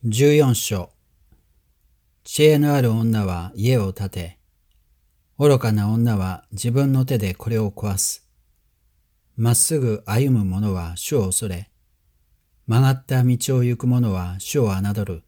14章。知恵のある女は家を建て、愚かな女は自分の手でこれを壊す。まっすぐ歩む者は主を恐れ、曲がった道を行く者は主を侮る。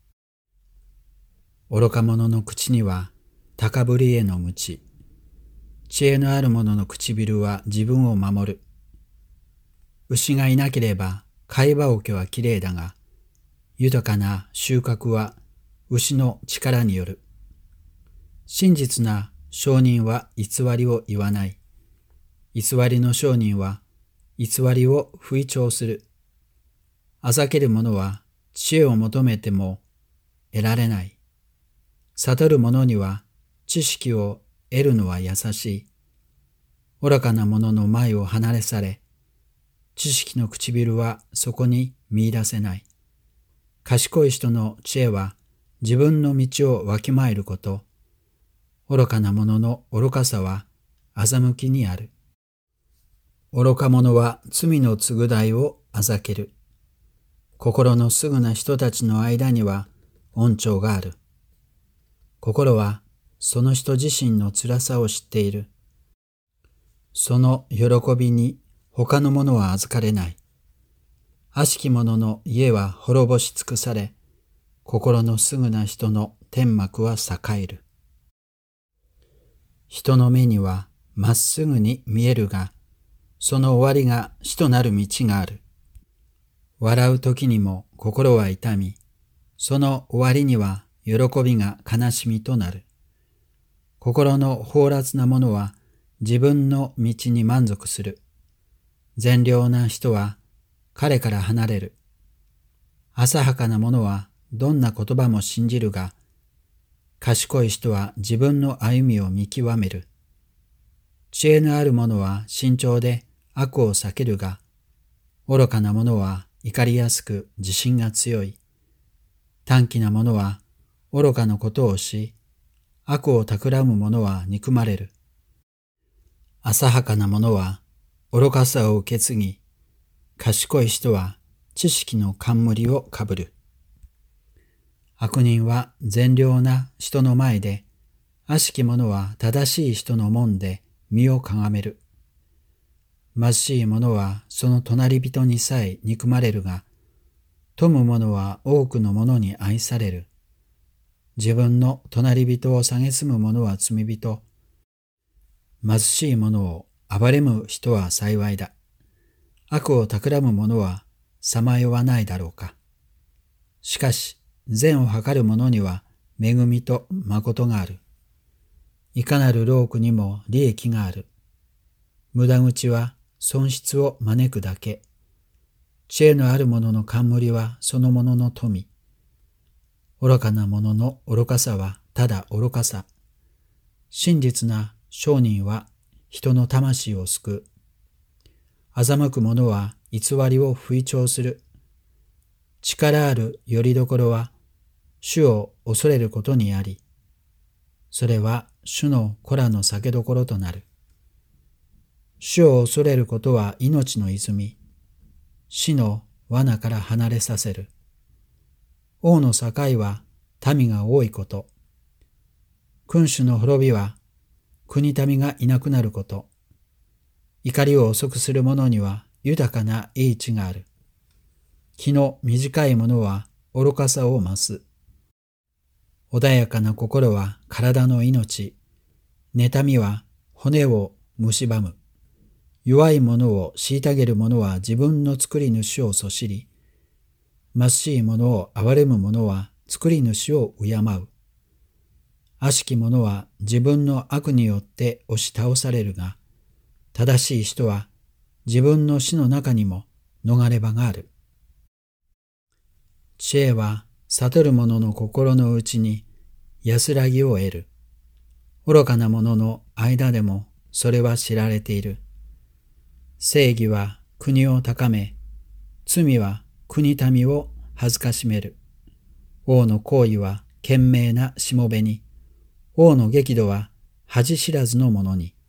愚か者の口には高ぶりへの鞭。知恵のある者の唇は自分を守る。牛がいなければ飼い葉桶はきれいだが、豊かな収穫は牛の力による。真実な商人は偽りを言わない。偽りの商人は偽りを吹聴する。あざける者は知恵を求めても得られない。悟る者には知識を得るのは優しい。愚かな者の前を離れ去れ。知識の唇はそこに見出せない。賢い人の知恵は自分の道をわきまえること。愚かな者の愚かさは欺きにある。愚か者は罪の償いをあざける。心のすぐな人たちの間には恩寵がある。心はその人自身の辛さを知っている。その喜びに他の者は預かれない。悪しき者の家は滅ぼし尽くされ、心のすぐな人の天幕は栄える。人の目にはまっすぐに見えるが、その終わりが死となる道がある。笑う時にも心は痛み、その終わりには喜びが悲しみとなる。心の放埓な者は自分の道に満足する。善良な人は彼から離れる。浅はかな者はどんな言葉も信じるが、賢い人は自分の歩みを見極める。知恵のある者は慎重で悪を避けるが、愚かな者は怒りやすく自信が強い。短気な者は愚かなことをし、悪を企む者は憎まれる。浅はかな者は愚かさを受け継ぎ、賢い人は知識の冠をかぶる。悪人は善良な人の前で、悪しき者は正しい人の門で身をかがめる。貧しい者はその隣人にさえ憎まれるが、富む者は多くの者に愛される。自分の隣人を蔑む者は罪人。貧しい者を暴れむ人は幸いだ。悪を企む者はさまよわないだろうか。しかし、善を図る者には恵みと誠がある。いかなる労苦にも利益がある。無駄口は損失を招くだけ。知恵のある者の冠はその者の富。愚かな者の愚かさはただ愚かさ。真実な商人は人の魂を救う。欺く者は偽りを吹聴する。力ある拠り所は主を恐れることにあり、それは主の子らの酒どころとなる。主を恐れることは命の泉、死の罠から離れさせる。王の境は民が多いこと。君主の滅びは国民がいなくなること。怒りを遅くする者には豊かな英知がある。気の短い者は愚かさを増す。穏やかな心は体の命。妬みは骨を蝕む。弱い者を虐げる者は自分の作り主をそしり、貧しい者を憐れむ者は作り主を敬う。悪しき者は自分の悪によって押し倒されるが、正しい人は自分の死の中にも逃れ場がある。知恵は悟る者の心の内に安らぎを得る。愚かな者の間でもそれは知られている。正義は国を高め、罪は国民を恥ずかしめる。王の行為は賢明なしもべに、王の激怒は恥知らずの者に。